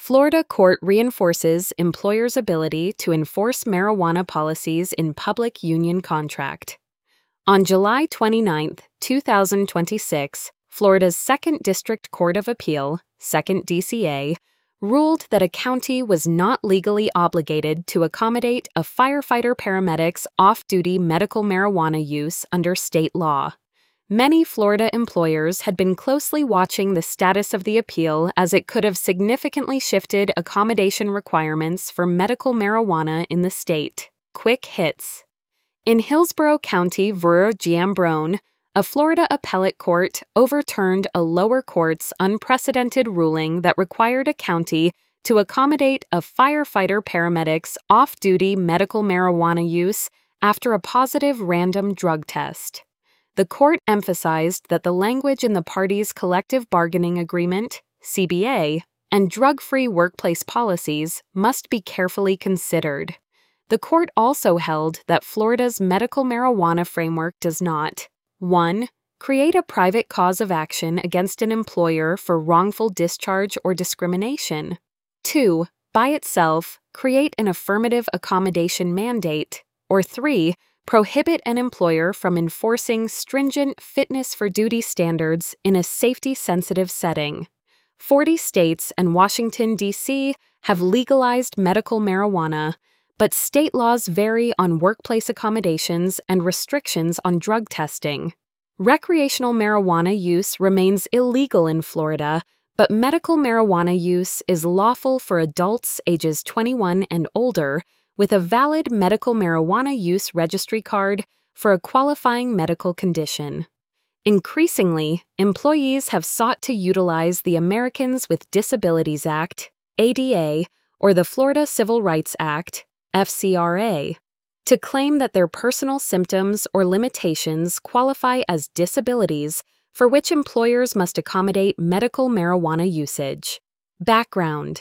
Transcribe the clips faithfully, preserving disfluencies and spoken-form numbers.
Florida court reinforces employers' ability to enforce marijuana policies in public union contract. On July twenty-ninth, two thousand twenty-six, Florida's Second District Court of Appeal, Second D C A, ruled that a county was not legally obligated to accommodate a firefighter-paramedic's off-duty medical marijuana use under state law. Many Florida employers had been closely watching the status of the appeal as it could have significantly shifted accommodation requirements for medical marijuana in the state. Quick hits. In Hillsborough County ver Giambrone, a Florida appellate court overturned a lower court's unprecedented ruling that required a county to accommodate a firefighter-paramedic's off-duty medical marijuana use after a positive random drug test. The court emphasized that the language in the parties' collective bargaining agreement, C B A, and drug-free workplace policies must be carefully considered. The court also held that Florida's medical marijuana framework does not one Create a private cause of action against an employer for wrongful discharge or discrimination. two By itself, create an affirmative accommodation mandate. Or three Prohibit an employer from enforcing stringent fitness for duty standards in a safety-sensitive setting. forty states and Washington, D C have legalized medical marijuana, but state laws vary on workplace accommodations and restrictions on drug testing. Recreational marijuana use remains illegal in Florida, but medical marijuana use is lawful for adults ages twenty-one and older with a valid medical marijuana use registry card for a qualifying medical condition. Increasingly, employees have sought to utilize the Americans with Disabilities Act, A D A, or the Florida Civil Rights Act, F C R A, to claim that their personal symptoms or limitations qualify as disabilities for which employers must accommodate medical marijuana usage. Background.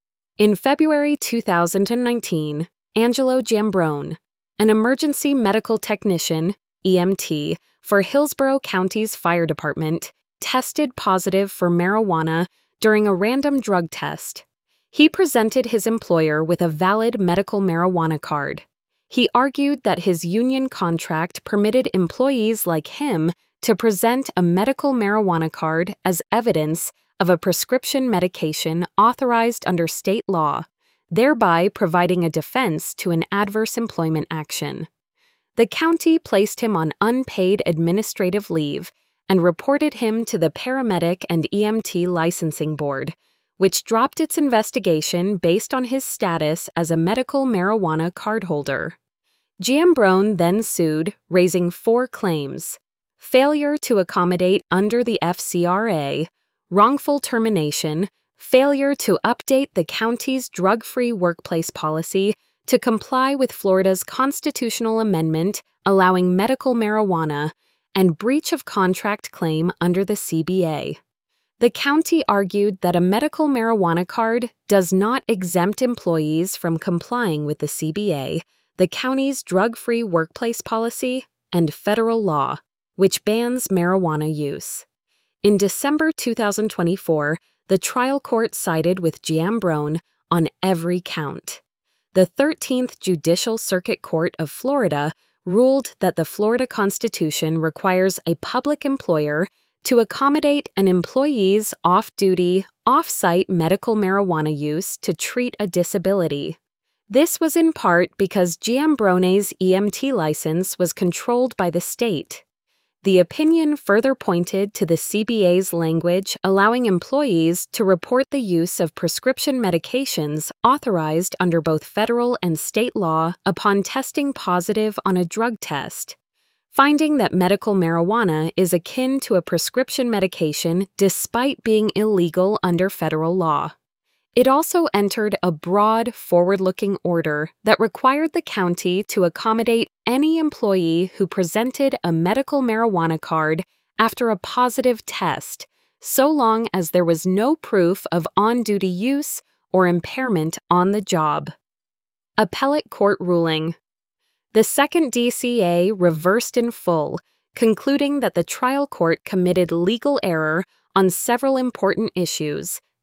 In February two thousand nineteen, Angelo Giambrone, an emergency medical technician, E M T, for Hillsborough County's fire department, tested positive for marijuana during a random drug test. He presented his employer with a valid medical marijuana card. He argued that his union contract permitted employees like him to present a medical marijuana card as evidence of a prescription medication authorized under state law, thereby providing a defense to an adverse employment action. The county placed him on unpaid administrative leave and reported him to the Paramedic and E M T Licensing Board, which dropped its investigation based on his status as a medical marijuana cardholder. Giambrone then sued, raising four claims: failure to accommodate under the F C R A, wrongful termination, failure to update the county's drug-free workplace policy to comply with Florida's constitutional amendment allowing medical marijuana, and breach of contract claim under the C B A. The county argued that a medical marijuana card does not exempt employees from complying with the C B A, the county's drug-free workplace policy, and federal law, which bans marijuana use. In December two thousand twenty-four, the trial court sided with Giambrone on every count. The thirteenth Judicial Circuit Court of Florida ruled that the Florida Constitution requires a public employer to accommodate an employee's off-duty, off-site medical marijuana use to treat a disability. This was in part because Giambrone's E M T license was controlled by the state. The opinion further pointed to the C B A's language allowing employees to report the use of prescription medications authorized under both federal and state law upon testing positive on a drug test, finding that medical marijuana is akin to a prescription medication despite being illegal under federal law. It also entered a broad, forward-looking order that required the county to accommodate any employee who presented a medical marijuana card after a positive test, so long as there was no proof of on-duty use or impairment on the job. Appellate Court Ruling. The Second D C A reversed in full, concluding that the trial court committed legal error on several important issues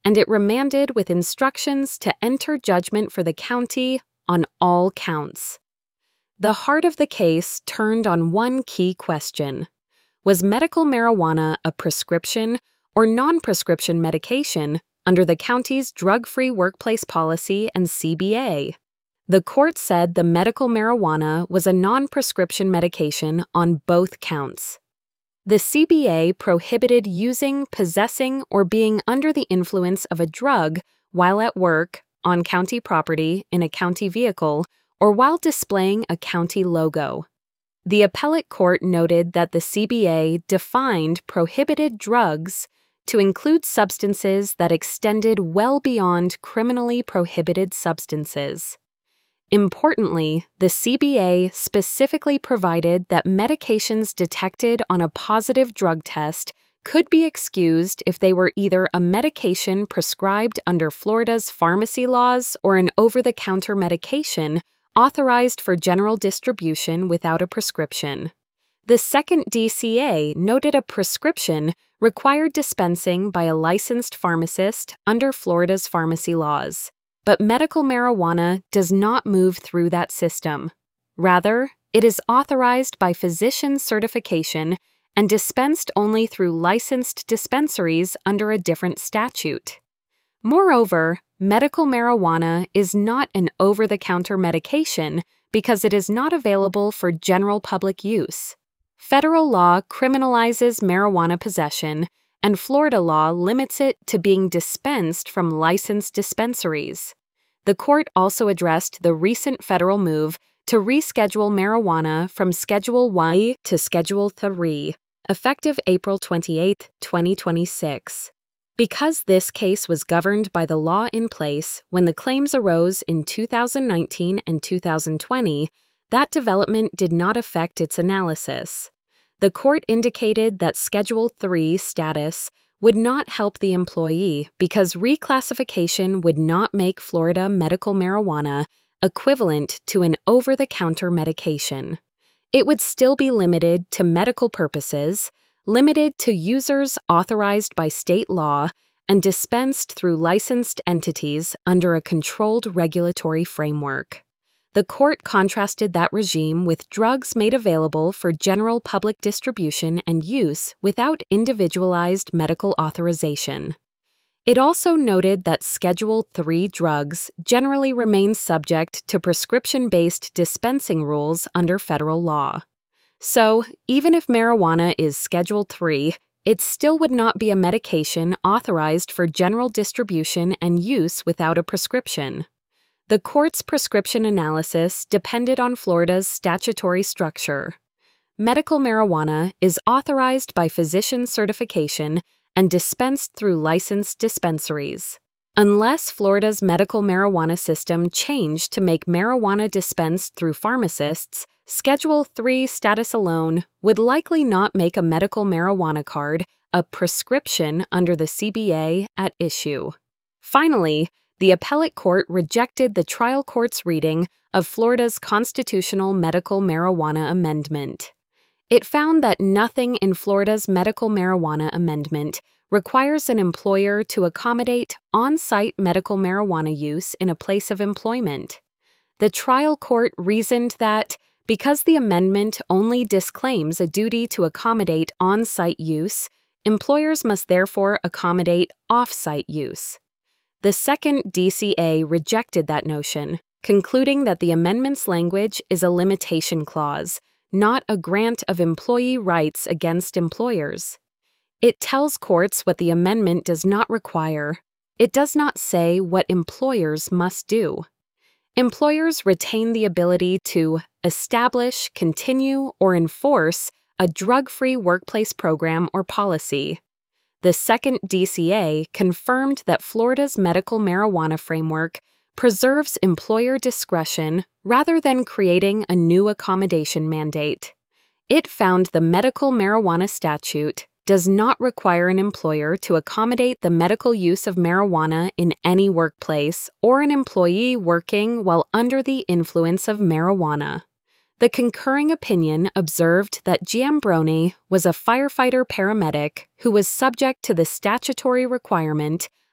and it remanded with instructions to enter judgment for the county on all counts. The heart of the case turned on one key question. Was medical marijuana a prescription or non-prescription medication under the county's drug-free workplace policy and C B A? The court said the medical marijuana was a non-prescription medication on both counts. The C B A prohibited using, possessing, or being under the influence of a drug while at work, on county property, in a county vehicle, or while displaying a county logo. The appellate court noted that the C B A defined prohibited drugs to include substances that extended well beyond criminally prohibited substances. Importantly, the C B A specifically provided that medications detected on a positive drug test could be excused if they were either a medication prescribed under Florida's pharmacy laws or an over-the-counter medication authorized for general distribution without a prescription. The second D C A noted a prescription required dispensing by a licensed pharmacist under Florida's pharmacy laws. But medical marijuana does not move through that system. Rather, it is authorized by physician certification and dispensed only through licensed dispensaries under a different statute. Moreover, medical marijuana is not an over-the-counter medication because it is not available for general public use. Federal law criminalizes marijuana possession, and Florida law limits it to being dispensed from licensed dispensaries. The court also addressed the recent federal move to reschedule marijuana from Schedule one to Schedule three, effective April twenty-eighth, twenty twenty-six. Because this case was governed by the law in place when the claims arose in two thousand nineteen and two thousand twenty, that development did not affect its analysis. The court indicated that Schedule three status would not help the employee because reclassification would not make Florida medical marijuana equivalent to an over-the-counter medication. It would still be limited to medical purposes, limited to users authorized by state law, and dispensed through licensed entities under a controlled regulatory framework. The court contrasted that regime with drugs made available for general public distribution and use without individualized medical authorization. It also noted that Schedule three drugs generally remain subject to prescription-based dispensing rules under federal law. So, even if marijuana is Schedule three, it still would not be a medication authorized for general distribution and use without a prescription. The court's prescription analysis depended on Florida's statutory structure. Medical marijuana is authorized by physician certification and dispensed through licensed dispensaries. Unless Florida's medical marijuana system changed to make marijuana dispensed through pharmacists, Schedule three status alone would likely not make a medical marijuana card a prescription under the C B A at issue. Finally, the appellate court rejected the trial court's reading of Florida's constitutional medical marijuana amendment. It found that nothing in Florida's medical marijuana amendment requires an employer to accommodate on-site medical marijuana use in a place of employment. The trial court reasoned that, because the amendment only disclaims a duty to accommodate on-site use, employers must therefore accommodate off-site use. The second D C A rejected that notion, concluding that the amendment's language is a limitation clause, not a grant of employee rights against employers. It tells courts what the amendment does not require. It does not say what employers must do. Employers retain the ability to establish, continue, or enforce a drug-free workplace program or policy. The second D C A confirmed that Florida's medical marijuana framework preserves employer discretion rather than creating a new accommodation mandate. It found the medical marijuana statute does not require an employer to accommodate the medical use of marijuana in any workplace or an employee working while under the influence of marijuana. The concurring opinion observed that Giambrone was a firefighter paramedic who was subject to the statutory requirement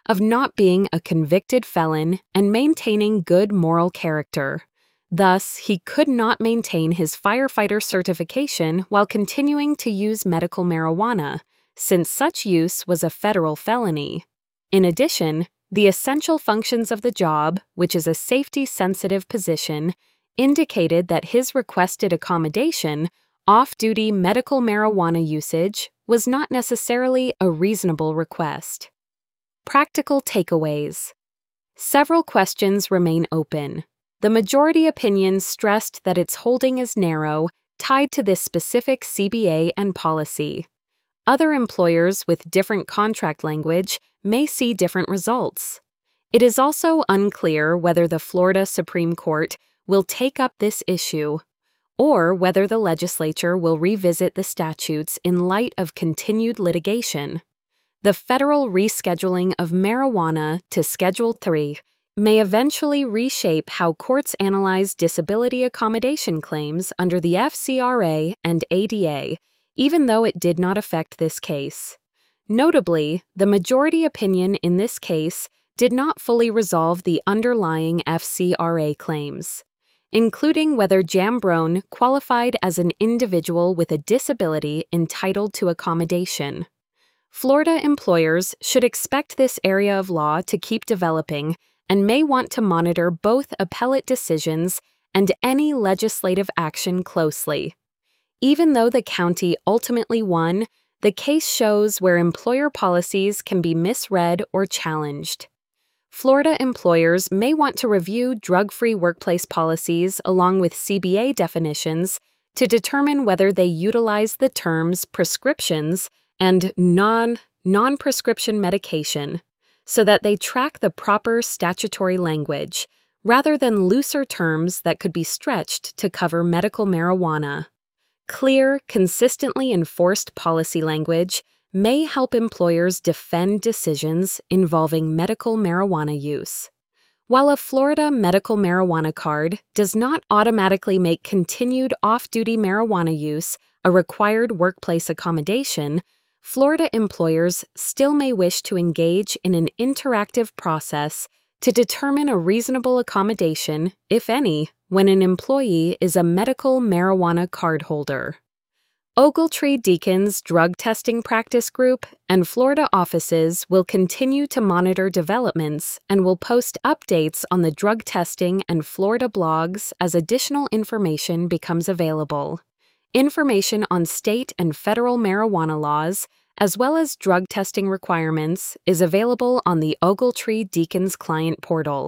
of not being a convicted felon and maintaining good moral character. Thus, he could not maintain his firefighter certification while continuing to use medical marijuana, since such use was a federal felony. In addition, the essential functions of the job, which is a safety-sensitive position, indicated that his requested accommodation, off-duty medical marijuana usage, was not necessarily a reasonable request. Practical takeaways. Several questions remain open. The majority opinion stressed that its holding is narrow, tied to this specific C B A and policy. Other employers with different contract language may see different results. It is also unclear whether the Florida Supreme Court will take up this issue, or whether the legislature will revisit the statutes in light of continued litigation. The federal rescheduling of marijuana to Schedule three may eventually reshape how courts analyze disability accommodation claims under the F C R A and A D A, even though it did not affect this case. Notably, the majority opinion in this case did not fully resolve the underlying F C R A claims, including whether Jambrone qualified as an individual with a disability entitled to accommodation. Florida employers should expect this area of law to keep developing and may want to monitor both appellate decisions and any legislative action closely. Even though the county ultimately won, the case shows where employer policies can be misread or challenged. Florida employers may want to review drug-free workplace policies along with C B A definitions to determine whether they utilize the terms prescriptions and non, non-prescription medication, so that they track the proper statutory language, rather than looser terms that could be stretched to cover medical marijuana. Clear, consistently enforced policy language may help employers defend decisions involving medical marijuana use. While a Florida medical marijuana card does not automatically make continued off-duty marijuana use a required workplace accommodation, Florida employers still may wish to engage in an interactive process to determine a reasonable accommodation, if any, when an employee is a medical marijuana cardholder. Ogletree Deacons Drug Testing Practice Group and Florida offices will continue to monitor developments and will post updates on the drug testing and Florida blogs as additional information becomes available. Information on state and federal marijuana laws, as well as drug testing requirements, is available on the Ogletree Deacons Client Portal.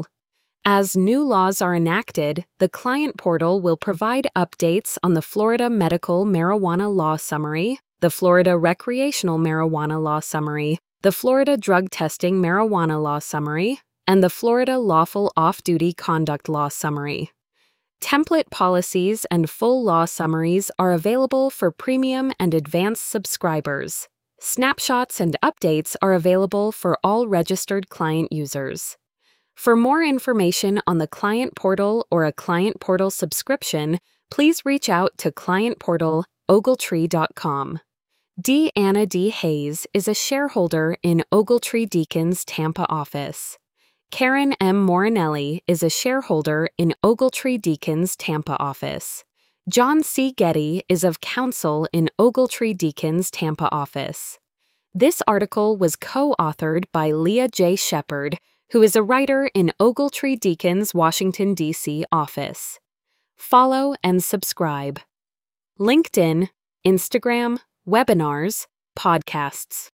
As new laws are enacted, the Client Portal will provide updates on the Florida Medical Marijuana Law Summary, the Florida Recreational Marijuana Law Summary, the Florida Drug Testing Marijuana Law Summary, and the Florida Lawful Off-Duty Conduct Law Summary. Template policies and full law summaries are available for premium and advanced subscribers. Snapshots and updates are available for all registered client users. For more information on the Client Portal or a Client Portal subscription, please reach out to client portal ogletree dot com. D. Anna D. Hayes is a shareholder in Ogletree Deacons Tampa office. Karen M. Morinelli is a shareholder in Ogletree Deacons Tampa office. John C. Getty is of counsel in Ogletree Deacons Tampa office. This article was co-authored by Leah J. Shepard, who is a writer in Ogletree Deacons Washington, D C office. Follow and subscribe. LinkedIn, Instagram, webinars, podcasts.